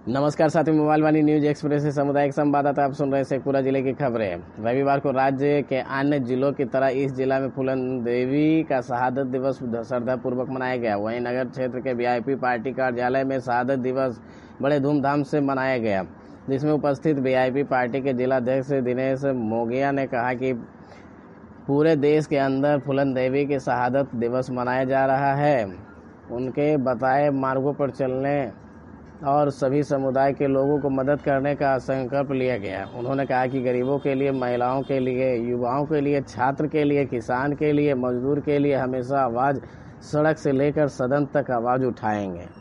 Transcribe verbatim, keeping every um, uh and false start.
नमस्कार साथियों, मोबाइल वाली न्यूज एक्सप्रेस से सामुदायिक संवाददाता आप सुन रहे शेखपुरा जिले की खबरें। रविवार को राज्य के अन्य जिलों की तरह इस जिला में फूलन देवी का शहादत दिवस श्रद्धापूर्वक मनाया गया। वहीं नगर क्षेत्र के वीआईपी पार्टी कार्यालय में शहादत दिवस बड़े धूमधाम से मनाया गया, जिसमें उपस्थित वीआईपी पार्टी के जिलाध्यक्ष दिनेश मोगिया ने कहा कि पूरे देश के अंदर फूलन देवी के शहादत दिवस मनाया जा रहा है। उनके बताए मार्गों पर चलने और सभी समुदाय के लोगों को मदद करने का संकल्प लिया गया। उन्होंने कहा कि गरीबों के लिए, महिलाओं के लिए, युवाओं के लिए, छात्र के लिए, किसान के लिए, मजदूर के लिए हमेशा आवाज़ सड़क से लेकर सदन तक आवाज़ उठाएंगे।